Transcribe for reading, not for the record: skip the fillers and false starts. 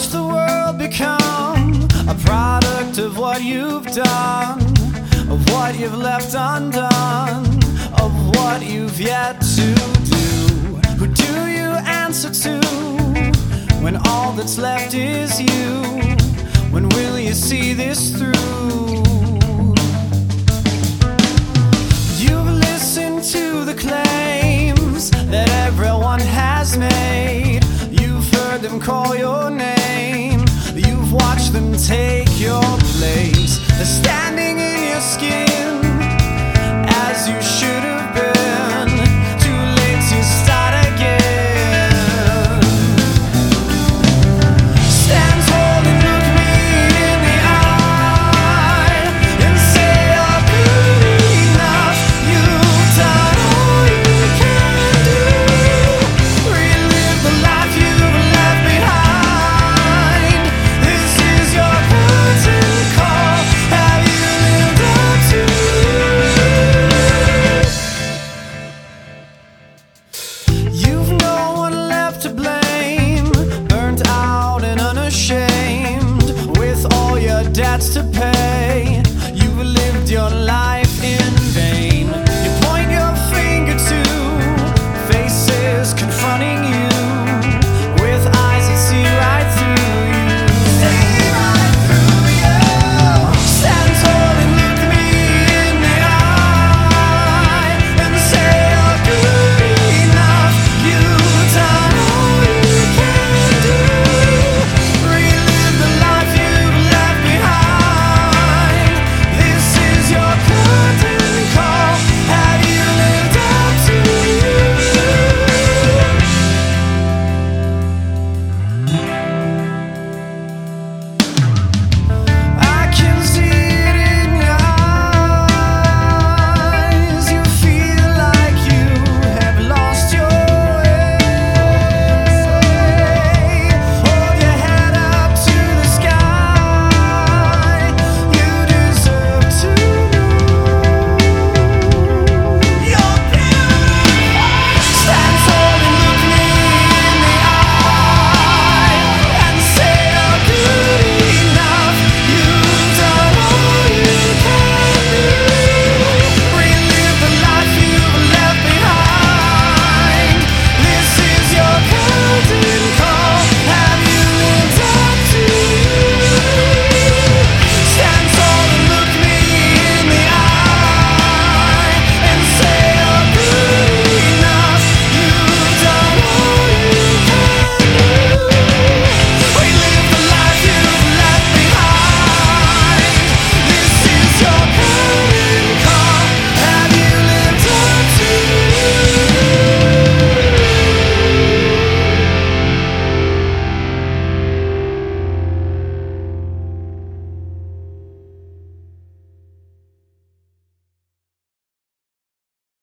watched the world become a product of what you've done, of what you've left undone, of what you've yet to do. Who do you answer to when all that's left is you? When will you see this through? You've listened to the claims that everyone has made. You've heard them call your name. You've watched them take your place. They're standing in your skin as you should have